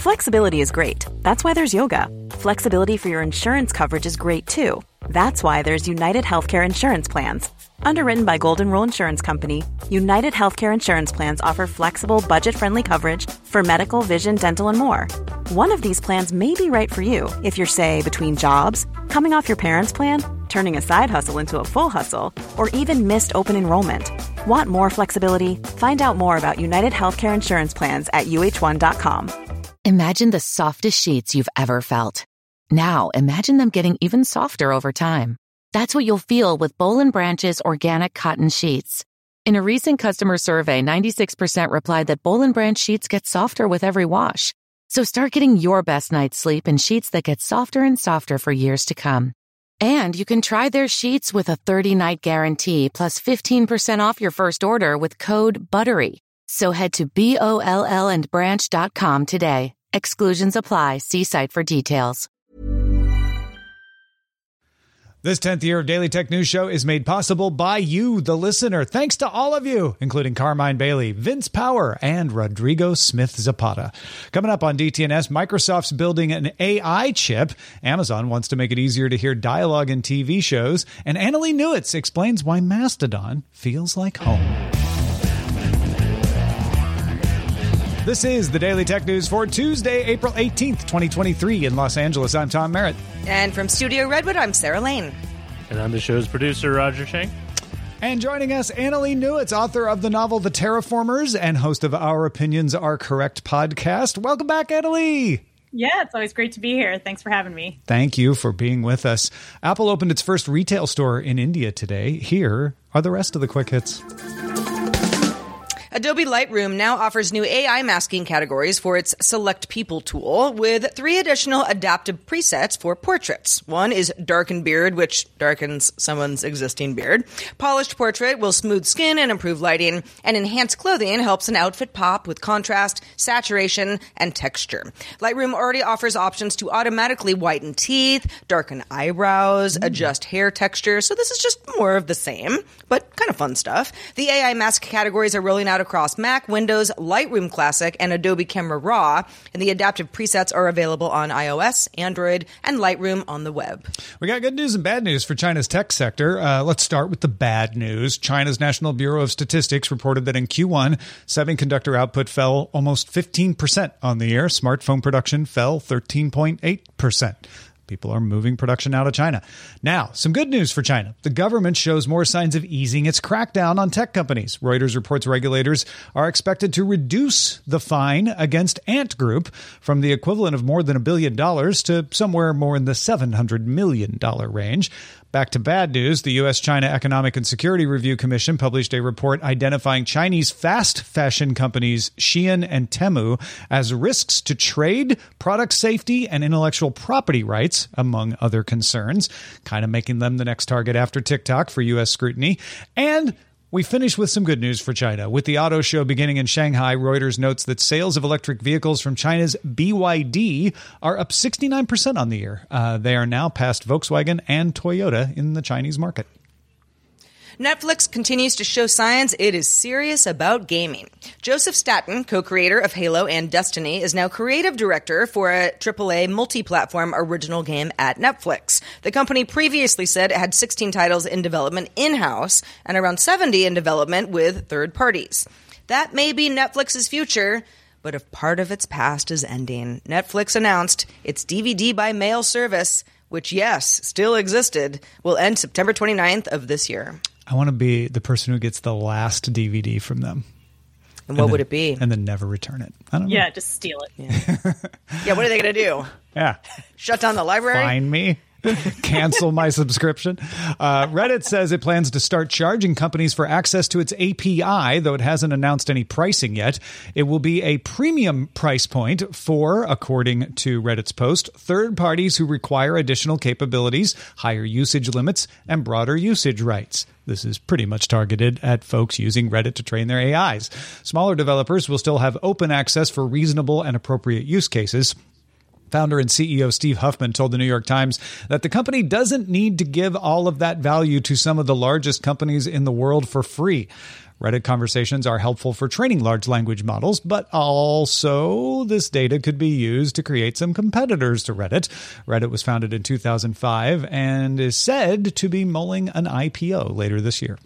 Flexibility is great. That's why there's yoga. Flexibility for your insurance coverage is great too. That's why there's United Healthcare Insurance Plans. Underwritten by Golden Rule Insurance Company, United Healthcare Insurance Plans offer flexible, budget-friendly coverage for medical, vision, dental, and more. One of these plans may be right for you if you're, say, between jobs, coming off your parents' plan, turning a side hustle into a full hustle, or even missed open enrollment. Want more flexibility? Find out more about United Healthcare Insurance Plans at uh1.com. Imagine the softest sheets you've ever felt. Now, imagine them getting even softer over time. That's what you'll feel with Boll & Branch's organic cotton sheets. In a recent customer survey, 96% replied that Boll & Branch sheets get softer with every wash. So start getting your best night's sleep in sheets that get softer and softer for years to come. And you can try their sheets with a 30-night guarantee plus 15% off your first order with code BUTTERY. So head to BOLLandbranch.com today. Exclusions apply. See site for details. This 10th year of Daily Tech News Show is made possible by you, the listener. Thanks to all of you, including Carmine Bailey, Vince Power, and Rodrigo Smith Zapata. Coming up on DTNS, Microsoft's building an AI chip. Amazon wants to make it easier to hear dialogue in TV shows. And Annalee Newitz explains why Mastodon feels like home. This is the Daily Tech News for Tuesday, April 18th, 2023 in Los Angeles. I'm Tom Merritt. And from Studio Redwood, I'm Sarah Lane. And I'm the show's producer, Roger Shank. And joining us, Annalee Newitz, author of the novel The Terraformers and host of Our Opinions Are Correct podcast. Welcome back, Annalee. Yeah, it's always great to be here. Thanks for having me. Thank you for being with us. Apple opened its first retail store in India today. Here are the rest of the quick hits. Adobe Lightroom now offers new AI masking categories for its Select People tool with 3 additional adaptive presets for portraits. One is Darken Beard, which darkens someone's existing beard. Polished Portrait will smooth skin and improve lighting. And Enhanced Clothing helps an outfit pop with contrast, saturation, and texture. Lightroom already offers options to automatically whiten teeth, darken eyebrows, adjust hair texture. So this is just more of the same, but kind of fun stuff. The AI mask categories are rolling out across Mac, Windows, Lightroom Classic, and Adobe Camera Raw, and the adaptive presets are available on iOS, Android, and Lightroom on the web. We got good news and bad news for China's tech sector. Let's start with the bad news. China's National Bureau of Statistics reported that in Q1, semiconductor output fell almost 15% on the year. Smartphone production fell 13.8%. People are moving production out of China. Now, some good news for China. The government shows more signs of easing its crackdown on tech companies. Reuters reports regulators are expected to reduce the fine against Ant Group from the equivalent of more than $1 billion to somewhere more in the $700 million range. Back to bad news, the U.S.-China Economic and Security Review Commission published a report identifying Chinese fast fashion companies Shein and Temu as risks to trade, product safety, and intellectual property rights, among other concerns, kind of making them the next target after TikTok for U.S. scrutiny. And we finish with some good news for China. With the auto show beginning in Shanghai, Reuters notes that sales of electric vehicles from China's BYD are up 69% on the year. They are now past Volkswagen and Toyota in the Chinese market. Netflix continues to show signs it is serious about gaming. Joseph Staten, co-creator of Halo and Destiny, is now creative director for a AAA multi-platform original game at Netflix. The company previously said it had 16 titles in development in-house and around 70 in development with third parties. That may be Netflix's future, but if part of its past is ending, Netflix announced its DVD by mail service, which, yes, still existed, will end September 29th of this year. I want to be the person who gets the last DVD from them. And what would it be? And then never return it. I don't know. Yeah, just steal it. Yeah, what are they going to do? Yeah. Shut down the library? Fine me. Cancel my subscription. Reddit says it plans to start charging companies for access to its API, though it hasn't announced any pricing yet. It will be a premium price point for, according to Reddit's post, third parties who require additional capabilities, higher usage limits, and broader usage rights. This is pretty much targeted at folks using Reddit to train their AIs. Smaller developers will still have open access for reasonable and appropriate use cases. Founder and CEO Steve Huffman told the New York Times that the company doesn't need to give all of that value to some of the largest companies in the world for free. Reddit conversations are helpful for training large language models, but also this data could be used to create some competitors to Reddit. Reddit was founded in 2005 and is said to be mulling an IPO later this year.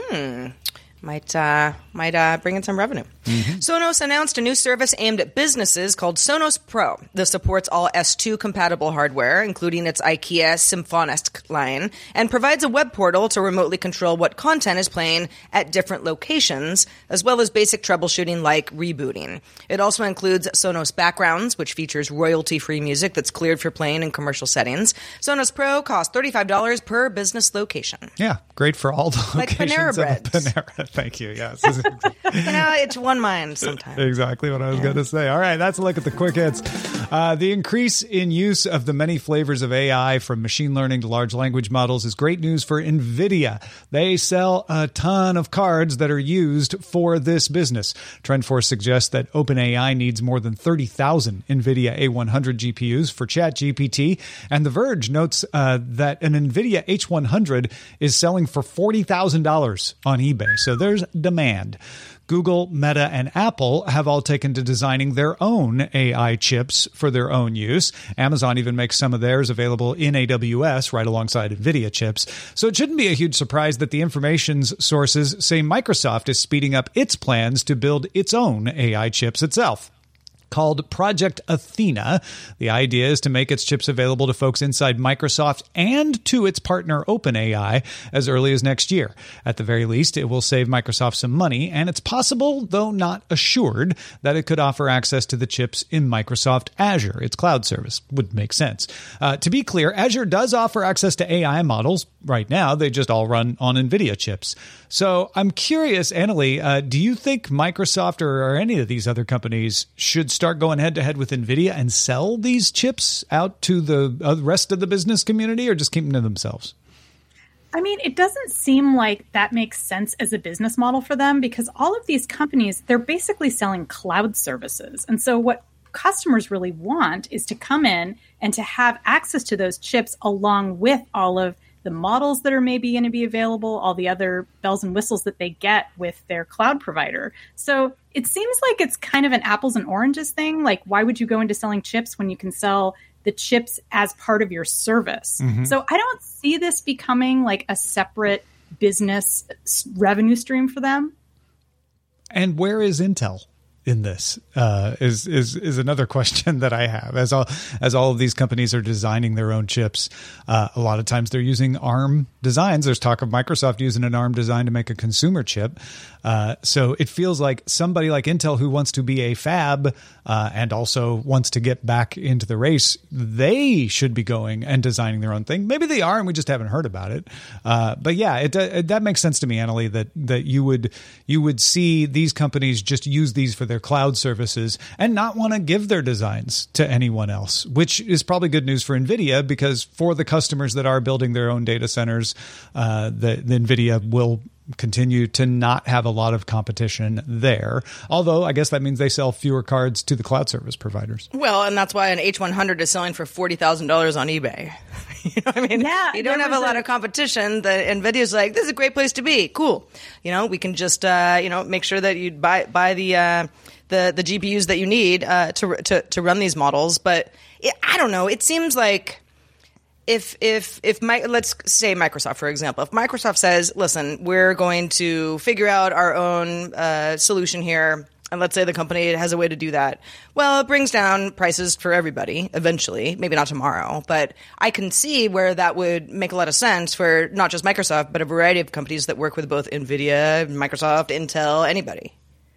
Might bring in some revenue. Sonos announced a new service aimed at businesses called Sonos Pro. This supports all S2 compatible hardware, including its IKEA Symfonisk line, and provides a web portal to remotely control what content is playing at different locations, as well as basic troubleshooting like rebooting. It also includes Sonos Backgrounds, which features royalty-free music that's cleared for playing in commercial settings. Sonos Pro costs $35 per business location. Yeah, great for all the Like locations Panera Bread. of Panera. Thank you. Yes. It's one mind sometimes. Exactly what I was going to say. All right, that's a look at the quick hits. The increase in use of the many flavors of AI, from machine learning to large language models, is great news for NVIDIA. They sell a ton of cards that are used for this business. TrendForce suggests that OpenAI needs more than 30,000 NVIDIA A100 GPUs for ChatGPT, and The Verge notes that an NVIDIA H100 is selling for $40,000 on eBay. So there's demand. Google, Meta, and Apple have all taken to designing their own AI chips for their own use. Amazon even makes some of theirs available in AWS right alongside NVIDIA chips. So it shouldn't be a huge surprise that the information's sources say Microsoft is speeding up its plans to build its own AI chips itself. Called Project Athena. The idea is to make its chips available to folks inside Microsoft and to its partner OpenAI as early as next year. At the very least, it will save Microsoft some money, and it's possible, though not assured, that it could offer access to the chips in Microsoft Azure, its cloud service. Would make sense. To be clear, Azure does offer access to AI models right now. They just all run on NVIDIA chips. So I'm curious, Annalie, do you think Microsoft or any of these other companies should start going head-to-head with NVIDIA and sell these chips out to the rest of the business community, or just keep them to themselves? I mean, it doesn't seem like that makes sense as a business model for them, because all of these companies, they're basically selling cloud services. And so what customers really want is to come in and to have access to those chips along with all of the models that are maybe going to be available, all the other bells and whistles that they get with their cloud provider. So it seems like it's kind of an apples and oranges thing. Like, why would you go into selling chips when you can sell the chips as part of your service? So I don't see this becoming like a separate business revenue stream for them. And where is Intel in this is another question that I have. As all of these companies are designing their own chips, a lot of times they're using ARM designs. There's talk of Microsoft using an ARM design to make a consumer chip. So it feels like somebody like Intel, who wants to be a fab and also wants to get back into the race, they should be going and designing their own thing. Maybe they are, and we just haven't heard about it. But yeah, that makes sense to me, Annalie, that you would see these companies just use these for their cloud services and not want to give their designs to anyone else, which is probably good news for NVIDIA, because for the customers that are building their own data centers, the NVIDIA will continue to not have a lot of competition there. Although I guess that means they sell fewer cards to the cloud service providers. Well, and that's why an H100 is selling for $40,000 on eBay. You know what I mean? Yeah, you don't have a lot of competition. The NVIDIA's like, this is a great place to be. Cool. You know, we can just make sure that you buy the GPUs that you need to run these models. But I don't know. It seems like if let's say Microsoft, for example, if Microsoft says, listen, we're going to figure out our own solution here, and let's say the company has a way to do that, well, it brings down prices for everybody eventually, maybe not tomorrow, but I can see where that would make a lot of sense for not just Microsoft, but a variety of companies that work with both NVIDIA, Microsoft, Intel, anybody.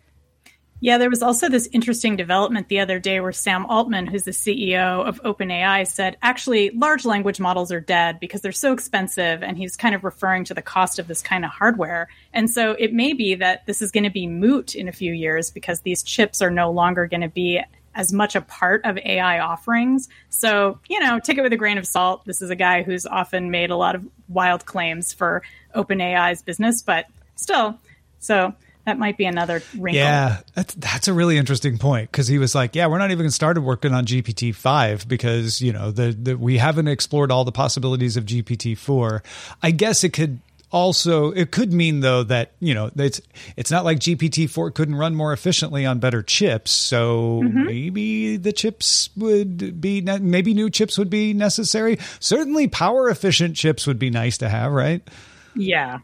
Yeah, there was also this interesting development the other day where Sam Altman, who's the CEO of OpenAI, said, actually, large language models are dead because they're so expensive. And he's kind of referring to the cost of this kind of hardware. And so it may be that this is going to be moot in a few years because these chips are no longer going to be as much a part of AI offerings. So, take it with a grain of salt. This is a guy who's often made a lot of wild claims for OpenAI's business, but still, so that might be another wrinkle. Yeah, that's a really interesting point, because he was like, yeah, we're not even started working on GPT-5 because, we haven't explored all the possibilities of GPT-4. I guess it could also, it could mean though that, it's not like GPT-4 couldn't run more efficiently on better chips. So maybe the chips maybe new chips would be necessary. Certainly power efficient chips would be nice to have, right? Yeah.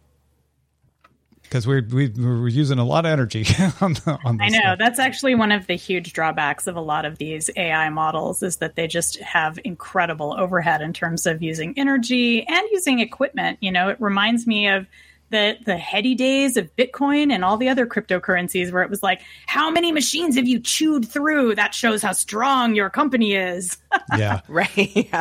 Because we're using a lot of energy on this. I know. That's actually one of the huge drawbacks of a lot of these AI models is that they just have incredible overhead in terms of using energy and using equipment. It reminds me of the heady days of Bitcoin and all the other cryptocurrencies where it was like, how many machines have you chewed through? That shows how strong your company is. Yeah. Right. Yeah.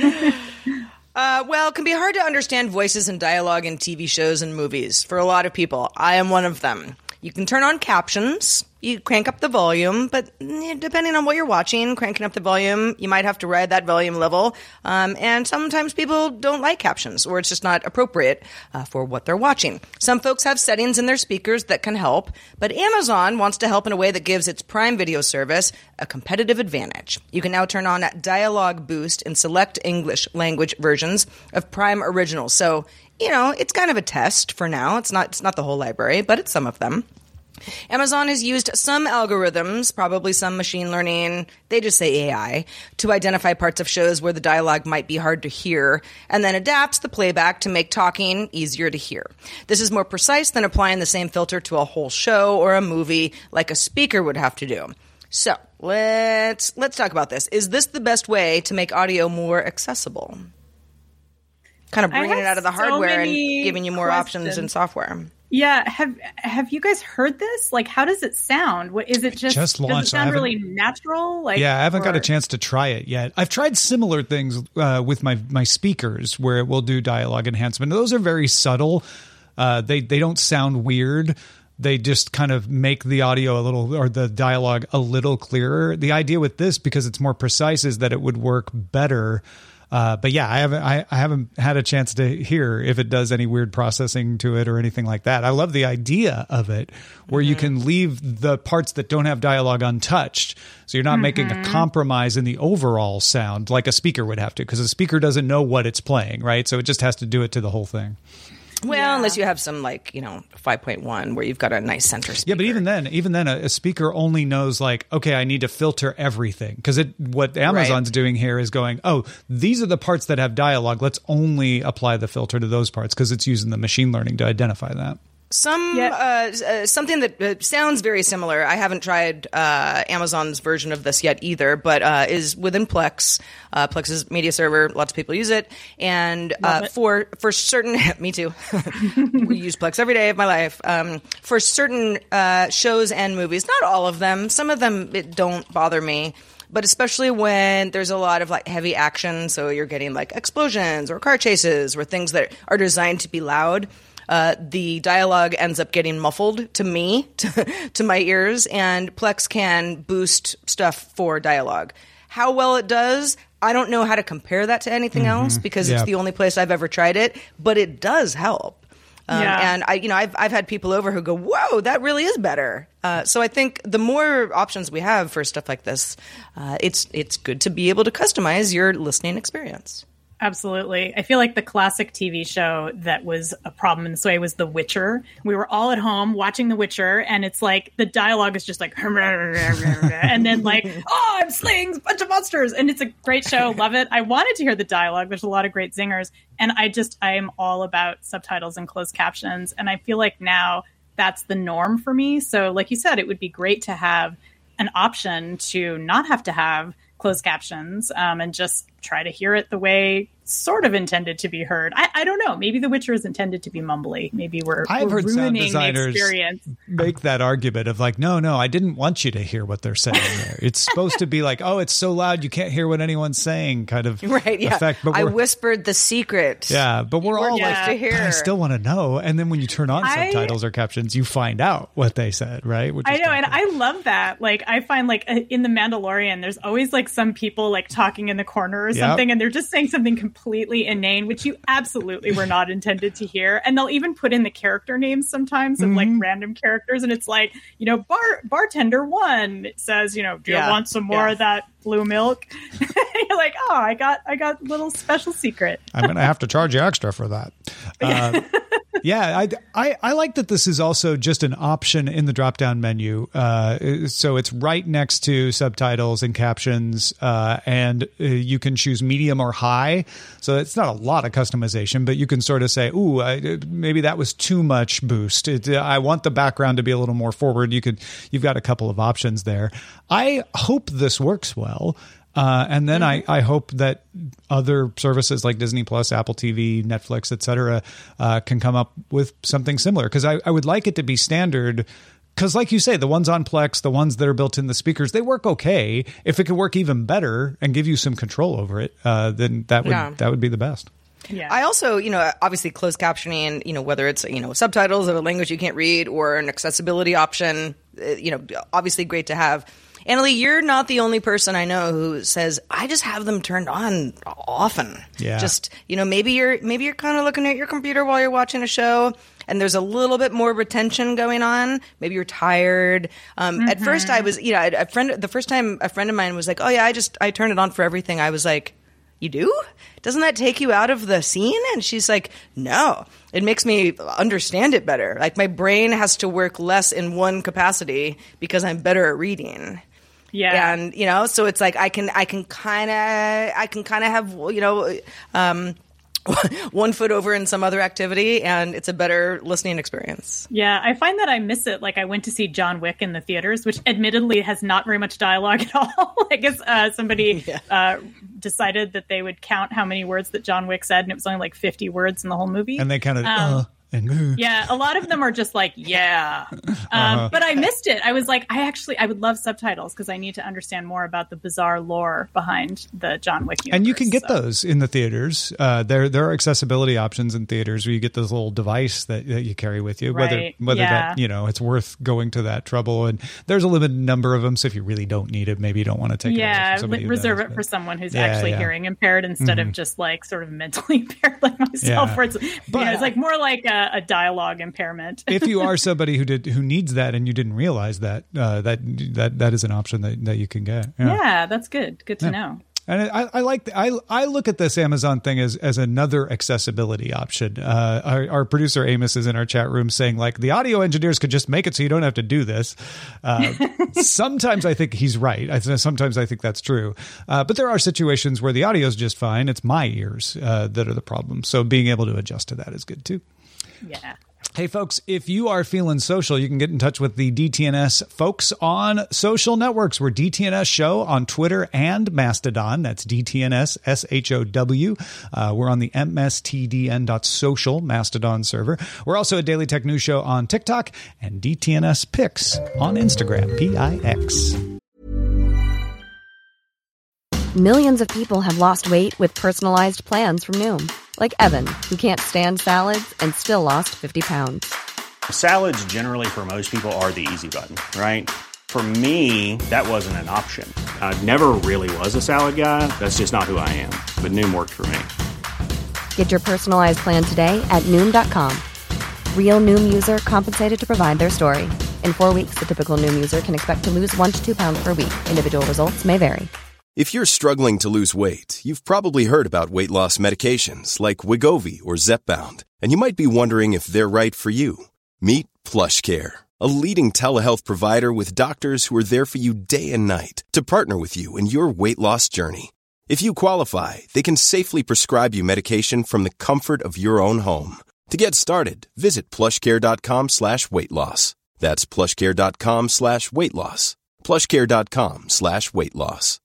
Well, it can be hard to understand voices and dialogue in TV shows and movies for a lot of people. I am one of them. You can turn on captions, you crank up the volume, but depending on what you're watching, cranking up the volume, you might have to ride that volume level. And sometimes people don't like captions, or it's just not appropriate for what they're watching. Some folks have settings in their speakers that can help, but Amazon wants to help in a way that gives its Prime Video service a competitive advantage. You can now turn on Dialogue Boost in select English language versions of Prime Originals. So, it's kind of a test for now. It's not the whole library, but it's some of them. Amazon has used some algorithms, probably some machine learning, they just say AI, to identify parts of shows where the dialogue might be hard to hear, and then adapts the playback to make talking easier to hear. This is more precise than applying the same filter to a whole show or a movie like a speaker would have to do. So, let's talk about this. Is this the best way to make audio more accessible? Kind of bringing it out of the hardware and giving you more options in software. Yeah. Have you guys heard this? Like, how does it sound? What is it? Just launched. Does it sound really natural? I haven't got a chance to try it yet. I've tried similar things with my speakers where it will do dialogue enhancement. Those are very subtle. They don't sound weird. They just kind of make the audio or the dialogue a little clearer. The idea with this, because it's more precise, is that it would work better. But yeah, I haven't had a chance to hear if it does any weird processing to it or anything like that. I love the idea of it where you can leave the parts that don't have dialogue untouched. So you're not making a compromise in the overall sound like a speaker would have to, because a speaker doesn't know what it's playing, right? So it just has to do it to the whole thing. Well, unless you have some 5.1 where you've got a nice center speaker. Yeah, but even then, a speaker only knows okay, I need to filter everything, because what Amazon's doing here is going, oh, these are the parts that have dialogue. Let's only apply the filter to those parts because it's using the machine learning to identify that. Something that sounds very similar. I haven't tried Amazon's version of this yet either, but is within Plex. Plex's media server, lots of people use it, and for certain, me too. We use Plex every day of my life. For certain shows and movies, not all of them. Some of them don't bother me. But especially when there's a lot of heavy action, so you're getting explosions or car chases or things that are designed to be loud. The dialogue ends up getting muffled to me, to my ears, and Plex can boost stuff for dialogue. How well it does, I don't know how to compare that to anything else because it's the only place I've ever tried it, but it does help. And I've had people over who go, whoa, that really is better. So I think the more options we have for stuff like this, it's good to be able to customize your listening experience. Absolutely. I feel like the classic TV show that was a problem in this way was The Witcher. We were all at home watching The Witcher, and it's the dialogue is just and then I'm slaying a bunch of monsters, and it's a great show. Love it. I wanted to hear the dialogue. There's a lot of great zingers, and I am all about subtitles and closed captions, and I feel like now that's the norm for me. So like you said, it would be great to have an option to not have to have closed captions and just try to hear it the way sort of intended to be heard. I don't know. Maybe The Witcher is intended to be mumbly. Maybe we're ruining the experience. Make that argument of no, I didn't want you to hear what they're saying there. It's supposed to be oh, it's so loud you can't hear what anyone's saying kind of effect. But I whispered the secret. Yeah, but we're all to hear. But I still want to know. And then when you turn on subtitles or captions, you find out what they said, right? I know, and I love that. I find in The Mandalorian, there's always some people talking in the corner or something, and they're just saying something completely inane, which you absolutely were not intended to hear. And they'll even put in the character names sometimes of random characters, and it's bartender 1 says, do you want some more of that blue milk? You're like, oh, I got a little special secret. I'm going to have to charge you extra for that. Yeah, I like that this is also just an option in the drop-down menu. So it's right next to subtitles and captions, and you can choose medium or high. So it's not a lot of customization, but you can sort of say, ooh, maybe that was too much boost. I want the background to be a little more forward. You've got a couple of options there. I hope this works well. And then I hope that other services like Disney Plus, Apple TV, Netflix, et cetera, can come up with something similar. Because I would like it to be standard. Because like you say, the ones on Plex, the ones that are built in the speakers, they work okay. If it could work even better and give you some control over it, then that would be the best. Yeah. I also, obviously closed captioning, whether it's, subtitles of a language you can't read or an accessibility option, obviously great to have. Annalie, you're not the only person I know who says, I just have them turned on often. Yeah. Just, maybe you're kind of looking at your computer while you're watching a show and there's a little bit more retention going on. Maybe you're tired. At first I was, the first time a friend of mine was like, oh yeah, I turned it on for everything. I was like, you do? Doesn't that take you out of the scene? And she's like, no, it makes me understand it better. Like my brain has to work less in one capacity because I'm better at reading. Yeah. And, so it's like I can kind of have, one foot over in some other activity, and it's a better listening experience. Yeah, I find that I miss it. Like I went to see John Wick in the theaters, which admittedly has not very much dialogue at all. I guess somebody decided that they would count how many words that John Wick said, and it was only like 50 words in the whole movie. And they counted yeah, a lot of them are just like, yeah. But I missed it. I was like, I would love subtitles because I need to understand more about the bizarre lore behind the John Wick universe. And you can get those in the theaters. There are accessibility options in theaters where you get this little device that you carry with you, whether that, it's worth going to that trouble. And there's a limited number of them. So if you really don't need it, maybe you don't want to take it. Reserve it for someone who's actually hearing impaired instead of just like sort of mentally impaired like myself. Where it's, it's like more like a dialogue impairment. If you are somebody who needs that and you didn't realize that, that is an option that you can get. Yeah, that's good. Good to know. And I look at this Amazon thing as another accessibility option. Our producer Amos is in our chat room saying like the audio engineers could just make it so you don't have to do this. Sometimes I think he's right. Sometimes I think that's true. But there are situations where the audio is just fine. It's my ears that are the problem. So being able to adjust to that is good too. Yeah. Hey, folks, if you are feeling social, you can get in touch with the DTNS folks on social networks. We're DTNS Show on Twitter and Mastodon. That's DTNS SHOW. We're on the mstdn.social Mastodon server. We're also a Daily Tech News Show on TikTok and DTNS Pix on Instagram, PIX. Millions of people have lost weight with personalized plans from Noom. Like Evan, who can't stand salads and still lost 50 pounds. Salads generally for most people are the easy button, right? For me, that wasn't an option. I never really was a salad guy. That's just not who I am. But Noom worked for me. Get your personalized plan today at Noom.com. Real Noom user compensated to provide their story. In 4 weeks, the typical Noom user can expect to lose 1 to 2 pounds per week. Individual results may vary. If you're struggling to lose weight, you've probably heard about weight loss medications like Wegovy or Zepbound, and you might be wondering if they're right for you. Meet PlushCare, a leading telehealth provider with doctors who are there for you day and night to partner with you in your weight loss journey. If you qualify, they can safely prescribe you medication from the comfort of your own home. To get started, visit plushcare.com/weight-loss. That's plushcare.com/weight-loss. plushcare.com/weight-loss.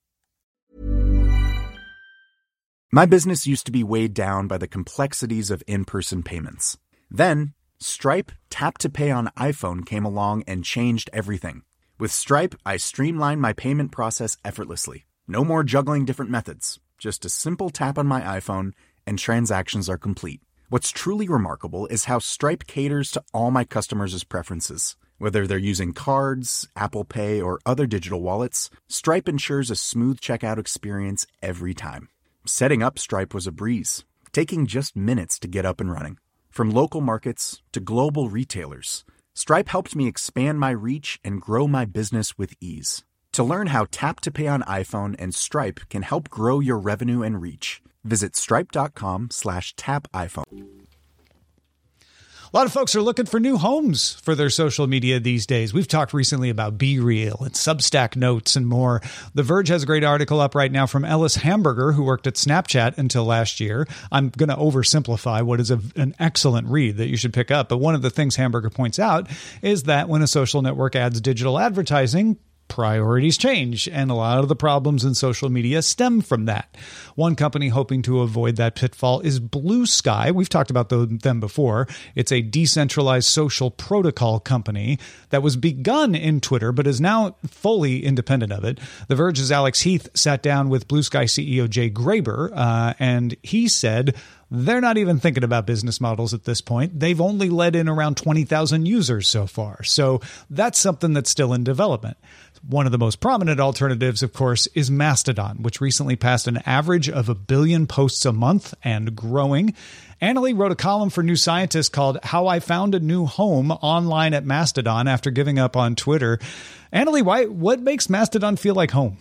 My business used to be weighed down by the complexities of in-person payments. Then, Stripe Tap to Pay on iPhone came along and changed everything. With Stripe, I streamlined my payment process effortlessly. No more juggling different methods. Just a simple tap on my iPhone and transactions are complete. What's truly remarkable is how Stripe caters to all my customers' preferences. Whether they're using cards, Apple Pay, or other digital wallets, Stripe ensures a smooth checkout experience every time. Setting up Stripe was a breeze, taking just minutes to get up and running. From local markets to global retailers, Stripe helped me expand my reach and grow my business with ease. To learn how Tap to Pay on iPhone and Stripe can help grow your revenue and reach, visit stripe.com/tapiphone. A lot of folks are looking for new homes for their social media these days. We've talked recently about Be Real and Substack Notes and more. The Verge has a great article up right now from Ellis Hamburger, who worked at Snapchat until last year. I'm going to oversimplify what is an excellent read that you should pick up. But one of the things Hamburger points out is that when a social network adds digital advertising, priorities change, and a lot of the problems in social media stem from that. One company hoping to avoid that pitfall is Blue Sky. We've talked about them before. It's a decentralized social protocol company that was begun in Twitter, but is now fully independent of it. The Verge's Alex Heath sat down with Blue Sky CEO Jay Graber, and he said they're not even thinking about business models at this point. They've only let in around 20,000 users so far. So that's something that's still in development. One of the most prominent alternatives, of course, is Mastodon, which recently passed an average of 1 billion posts a month and growing. Annalee wrote a column for New Scientist called How I Found a New Home online at Mastodon after giving up on Twitter. Annalee, what makes Mastodon feel like home?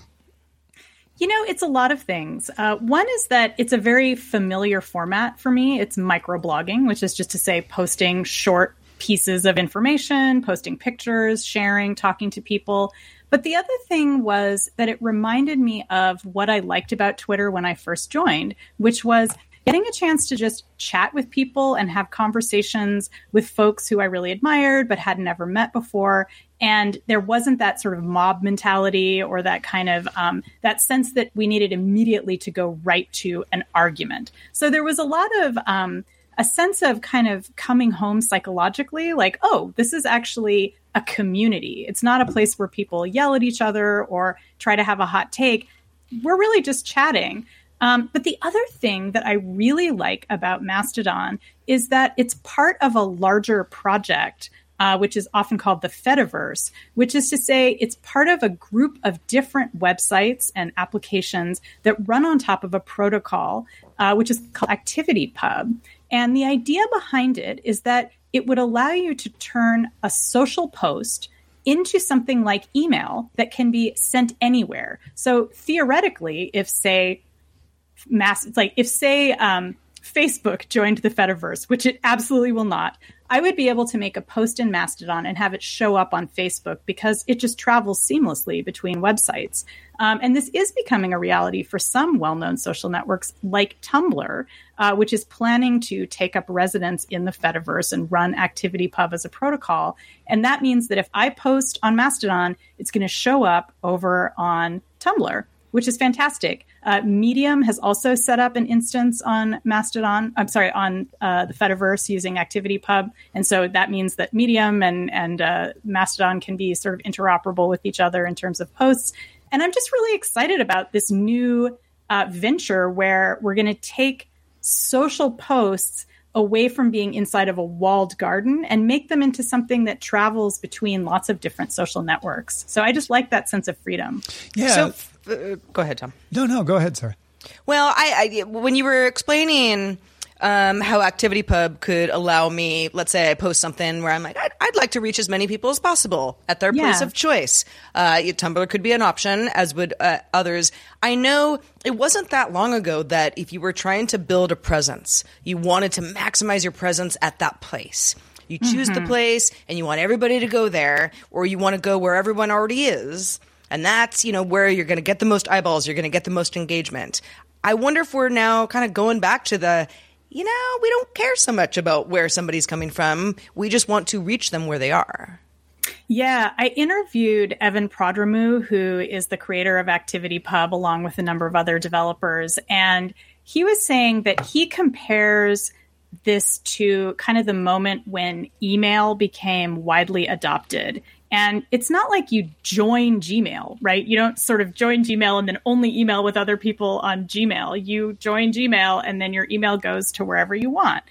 You know, it's a lot of things. One is that it's a very familiar format for me. It's microblogging, which is just to say posting short pieces of information, posting pictures, sharing, talking to people. But the other thing was that it reminded me of what I liked about Twitter when I first joined, which was getting a chance to just chat with people and have conversations with folks who I really admired but had never met before. And there wasn't that sort of mob mentality or that kind of that sense that we needed immediately to go right to an argument. So there was a lot of a sense of kind of coming home psychologically, like, oh, this is actually a community. It's not a place where people yell at each other or try to have a hot take. We're really just chatting. But the other thing that I really like about Mastodon is that it's part of a larger project, which is often called the Fediverse, which is to say it's part of a group of different websites and applications that run on top of a protocol, which is called ActivityPub. And the idea behind it is that it would allow you to turn a social post into something like email that can be sent anywhere. So theoretically, if Facebook joined the Fediverse, which it absolutely will not, I would be able to make a post in Mastodon and have it show up on Facebook because it just travels seamlessly between websites. And this is becoming a reality for some well-known social networks like Tumblr, which is planning to take up residence in the Fediverse and run ActivityPub as a protocol. And that means that if I post on Mastodon, it's going to show up over on Tumblr, which is fantastic. Medium has also set up an instance on Mastodon. On the Fediverse using ActivityPub, and so that means that Medium and Mastodon can be sort of interoperable with each other in terms of posts. And I'm just really excited about this new venture where we're going to take social posts away from being inside of a walled garden and make them into something that travels between lots of different social networks. So I just like that sense of freedom. Yeah. So, go ahead, Tom. No, go ahead, Sarah. Well, I when you were explaining how ActivityPub could allow me, let's say I post something where I'm like, I'd like to reach as many people as possible at their place of choice. Tumblr could be an option, as would others. I know it wasn't that long ago that if you were trying to build a presence, you wanted to maximize your presence at that place. You choose the place and you want everybody to go there, or you want to go where everyone already is. And that's, where you're going to get the most eyeballs, you're going to get the most engagement. I wonder if we're now kind of going back to the, we don't care so much about where somebody's coming from. We just want to reach them where they are. Yeah, I interviewed Evan Prodramou, who is the creator of ActivityPub, along with a number of other developers. And he was saying that he compares this to kind of the moment when email became widely adopted. And it's not like you join Gmail, right? You don't sort of join Gmail and then only email with other people on Gmail. You join Gmail and then your email goes to wherever you want.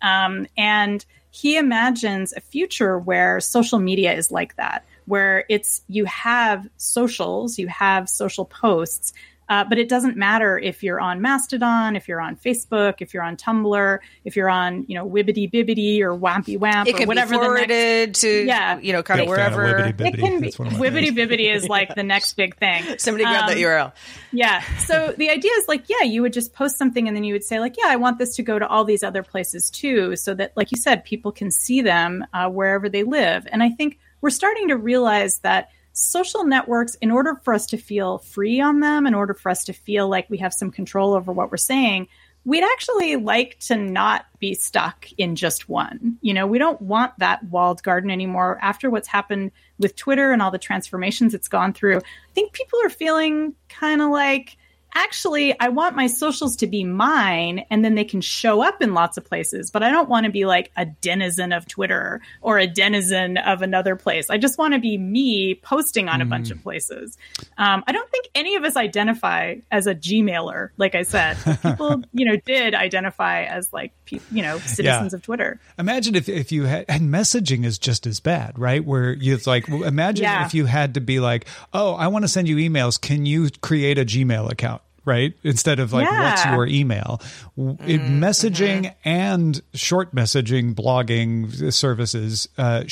And he imagines a future where social media is like that, where you have socials, you have social posts, But it doesn't matter if you're on Mastodon, if you're on Facebook, if you're on Tumblr, if you're on, Wibbity Bibbity or Wampy Wamp or whatever. It can be forwarded to, kind of wherever. It can be. Wibbity Bibbity is like the next big thing. Somebody grab that URL. Yeah. So the idea is you would just post something and then you would say I want this to go to all these other places too, so that, like you said, people can see them wherever they live. And I think we're starting to realize that social networks, in order for us to feel free on them, in order for us to feel like we have some control over what we're saying, we'd actually like to not be stuck in just one. We don't want that walled garden anymore. After what's happened with Twitter and all the transformations it's gone through, I think people are feeling kind of like, actually, I want my socials to be mine, and then they can show up in lots of places. But I don't want to be like a denizen of Twitter or a denizen of another place. I just want to be me posting on a bunch of places. I don't think any of us identify as a Gmailer, like I said. People, did identify as citizens of Twitter. Imagine if you had, and messaging is just as bad, right? Where you imagine if you had to be like, oh, I want to send you emails. Can you create a Gmail account? Right? Instead of what's your email? Messaging and short messaging blogging services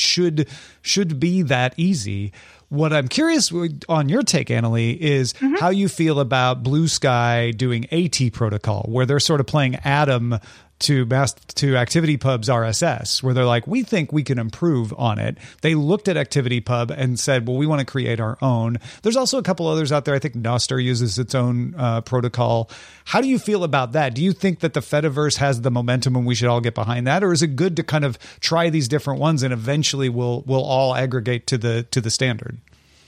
should be that easy. What I'm curious on your take, Annalee, is how you feel about Blue Sky doing AT protocol, where they're sort of playing Atom to ActivityPub's RSS, where they're like, we think we can improve on it. They looked at ActivityPub and said, well, we want to create our own. There's also a couple others out there. I think Nostr uses its own protocol. How do you feel about that? Do you think that the Fediverse has the momentum and we should all get behind that? Or is it good to kind of try these different ones and eventually we'll all aggregate to the standard?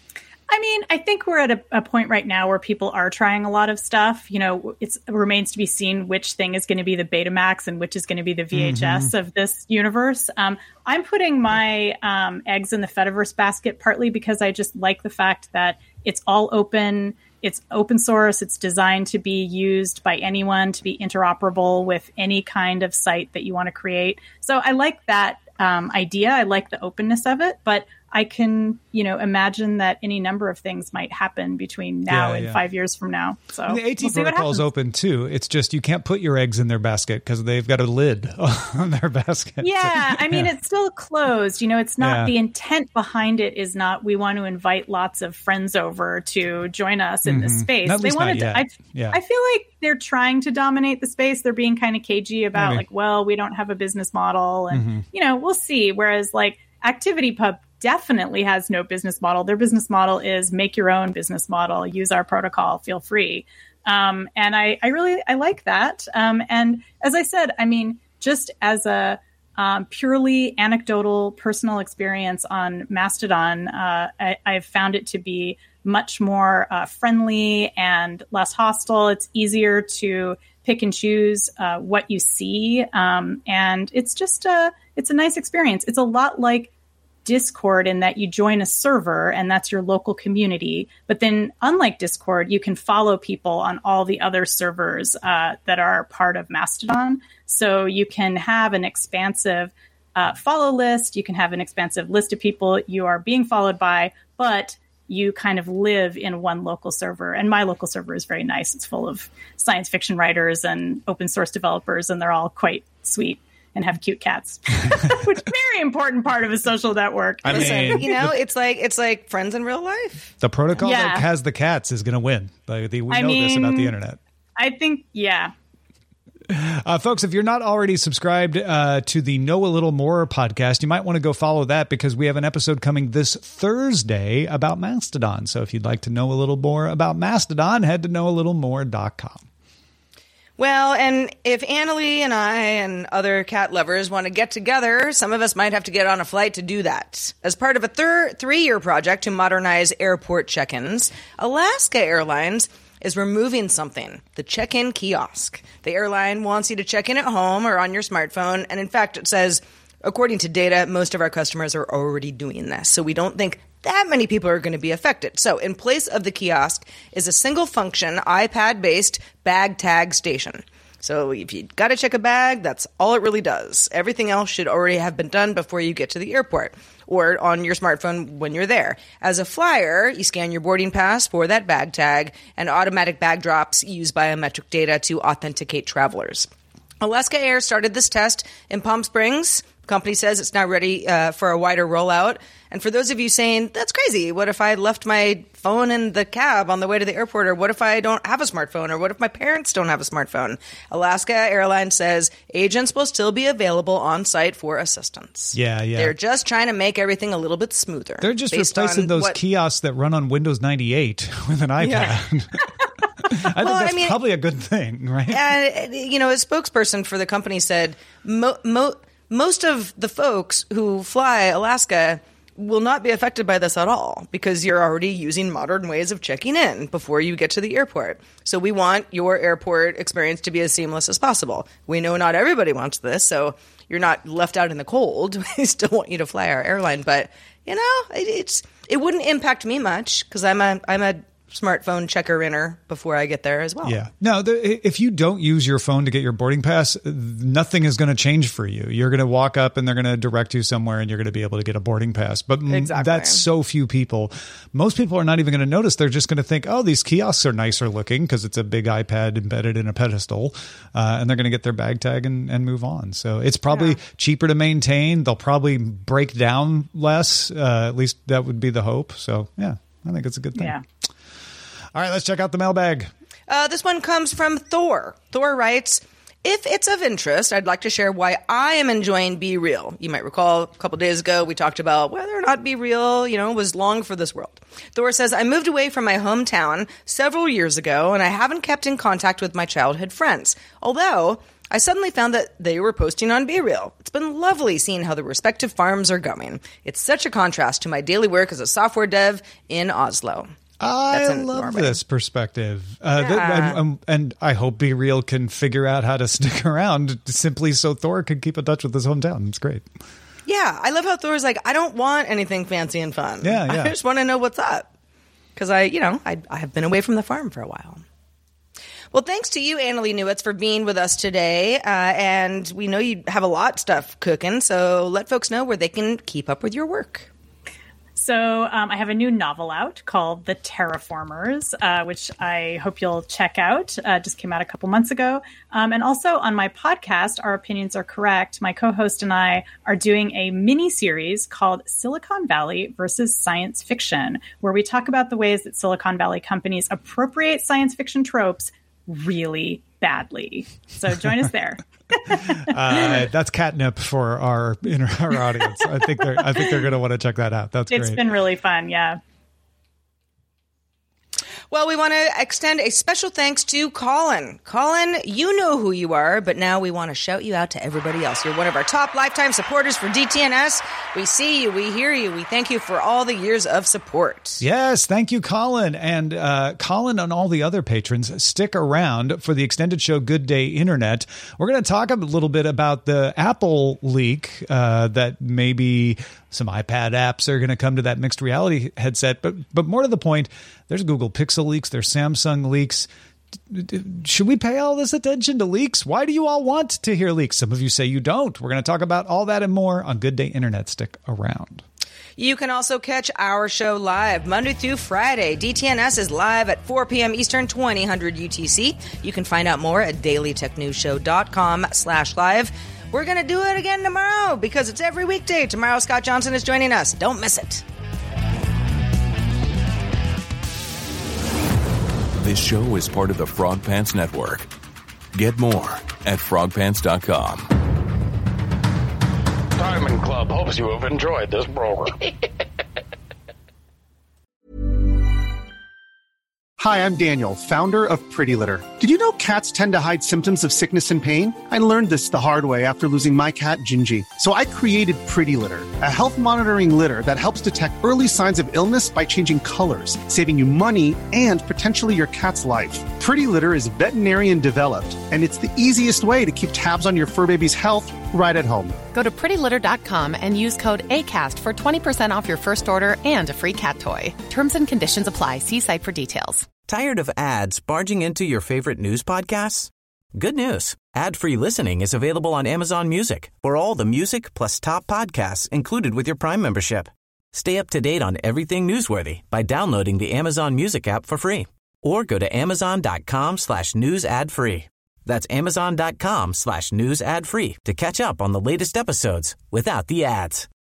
I mean, I think we're at a point right now where people are trying a lot of stuff. It remains to be seen which thing is going to be the Betamax and which is going to be the VHS of this universe. I'm putting my eggs in the Fediverse basket partly because I just like the fact that it's all open. It's open source. It's designed to be used by anyone, to be interoperable with any kind of site that you want to create. So I like that idea. I like the openness of it, but I can, imagine that any number of things might happen between now and 5 years from now. So the AT protocol is open too. It's just you can't put your eggs in their basket because they've got a lid on their basket. Yeah, I mean, it's still closed. It's not the intent behind it is not we want to invite lots of friends over to join us in this space. They wanted to. I feel like they're trying to dominate the space. They're being kind of cagey about we don't have a business model, and we'll see. Whereas ActivityPub definitely has no business model. Their business model is make your own business model, use our protocol, feel free. And I like that. And as I said, I mean, just as a purely anecdotal personal experience on Mastodon, I've found it to be much more friendly and less hostile. It's easier to pick and choose what you see. And it's just it's a nice experience. It's a lot like Discord in that you join a server and that's your local community. But then unlike Discord, you can follow people on all the other servers that are part of Mastodon. So you can have an expansive follow list. You can have an expansive list of people you are being followed by, but you kind of live in one local server. And my local server is very nice. It's full of science fiction writers and open source developers, and they're all quite sweet and have cute cats, which is a very important part of a social network. I mean, it's like friends in real life. The protocol that has the cats is going to win. We know this about the internet. I think, folks, if you're not already subscribed to the Know a Little More podcast, you might want to go follow that because we have an episode coming this Thursday about Mastodon. So if you'd like to know a little more about Mastodon, head to knowalittlemore.com. Well, and if Annalee and I and other cat lovers want to get together, some of us might have to get on a flight to do that. As part of a 3-year project to modernize airport check-ins, Alaska Airlines is removing something, the check-in kiosk. The airline wants you to check in at home or on your smartphone, and in fact, it says, according to data, most of our customers are already doing this, so we don't think that many people are going to be affected. So in place of the kiosk is a single-function, iPad-based bag tag station. So if you got to check a bag, that's all it really does. Everything else should already have been done before you get to the airport. or on your smartphone when you're there. As a flyer, you scan your boarding pass for that bag tag, and automatic bag drops use biometric data to authenticate travelers. Alaska Air started this test in Palm Springs. The company says it's now ready for a wider rollout. And for those of you saying, that's crazy, what if I left my phone in the cab on the way to the airport? Or what if I don't have a smartphone? Or what if my parents don't have a smartphone? Alaska Airlines says agents will still be available on site for assistance. Yeah. They're just trying to make everything a little bit smoother. They're just replacing those kiosks that run on Windows 98 with an iPad. Yeah. I think that's probably a good thing, right? And, a spokesperson for the company said most of the folks who fly Alaska will not be affected by this at all because you're already using modern ways of checking in before you get to the airport. So we want your airport experience to be as seamless as possible. We know not everybody wants this, so you're not left out in the cold. We still want you to fly our airline, but it wouldn't impact me much because I'm a smartphone checker-inner before I get there as well. Yeah. No, if you don't use your phone to get your boarding pass, nothing is going to change for you. You're going to walk up and they're going to direct you somewhere and you're going to be able to get a boarding pass. But that's so few people. Most people are not even going to notice. They're just going to think, oh, these kiosks are nicer looking because it's a big iPad embedded in a pedestal. And they're going to get their bag tag and move on. So it's probably cheaper to maintain. They'll probably break down less. At least that would be the hope. So, yeah, I think it's a good thing. Yeah. All right, let's check out the mailbag. This one comes from Thor. Thor writes, if it's of interest, I'd like to share why I am enjoying Be Real. You might recall a couple days ago we talked about whether or not Be Real, was long for this world. Thor says, I moved away from my hometown several years ago, and I haven't kept in contact with my childhood friends. Although I suddenly found that they were posting on Be Real. It's been lovely seeing how the respective farms are going. It's such a contrast to my daily work as a software dev in Oslo. I love this perspective. And I hope Be Real can figure out how to stick around simply so Thor can keep in touch with his hometown. It's great. Yeah, I love how Thor's like, I don't want anything fancy and fun. Yeah. I just want to know what's up. Because I have been away from the farm for a while. Well, thanks to you, Annalie Newitz, for being with us today. And we know you have a lot of stuff cooking, so let folks know where they can keep up with your work. So I have a new novel out called The Terraformers, which I hope you'll check out. Just came out a couple months ago. And also on my podcast, Our Opinions Are Correct, my co-host and I are doing a mini-series called Silicon Valley versus Science Fiction, where we talk about the ways that Silicon Valley companies appropriate science fiction tropes really badly. So join us there. That's catnip for our audience. I think they're going to want to check that out. That's great. It's been really fun. Yeah. Well, we want to extend a special thanks to Colin. Colin, you know who you are, but now we want to shout you out to everybody else. You're one of our top lifetime supporters for DTNS. We see you. We hear you. We thank you for all the years of support. Yes, thank you, Colin. And Colin and all the other patrons, stick around for the extended show Good Day Internet. We're going to talk a little bit about the Apple leak that maybe some iPad apps are going to come to that mixed reality headset. But more to the point, there's Google Pixel leaks, there's Samsung leaks. Should we pay all this attention to leaks? Why do you all want to hear leaks? Some of you say you don't. We're going to talk about all that and more on Good Day Internet. Stick around. You can also catch our show live Monday through Friday. DTNS is live at 4 p.m. Eastern, 2000 UTC. You can find out more at dailytechnewsshow.com/live. We're going to do it again tomorrow because it's every weekday. Tomorrow, Scott Johnson is joining us. Don't miss it. This show is part of the Frog Pants Network. Get more at frogpants.com. Diamond Club hopes you have enjoyed this program. Hi, I'm Daniel, founder of Pretty Litter. Did you know cats tend to hide symptoms of sickness and pain? I learned this the hard way after losing my cat, Gingy. So I created Pretty Litter, a health monitoring litter that helps detect early signs of illness by changing colors, saving you money and potentially your cat's life. Pretty Litter is veterinarian developed, and it's the easiest way to keep tabs on your fur baby's health right at home. Go to prettylitter.com and use code ACAST for 20% off your first order and a free cat toy. Terms and conditions apply. See site for details. Tired of ads barging into your favorite news podcasts? Good news. Ad-free listening is available on Amazon Music for all the music plus top podcasts included with your Prime membership. Stay up to date on everything newsworthy by downloading the Amazon Music app for free or go to amazon.com/news ad free. That's amazon.com/news ad free to catch up on the latest episodes without the ads.